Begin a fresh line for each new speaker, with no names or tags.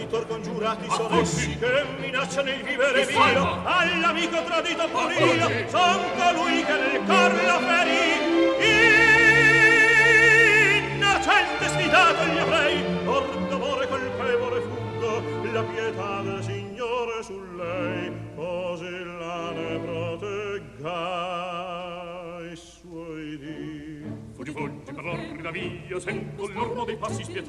traditor congiurati sono essi che minacciano il vivere mio, all'amico tradito pur io, son colui che nel cor lo ferì. Innocente sfidato gli avrei, or d'amore colpevole fuggo, la pietà del Signore su lei, così la ne protegga i suoi dì.
Fuggi, fuggi, per l'orrida via, sento l'ormo dei passi spietosi.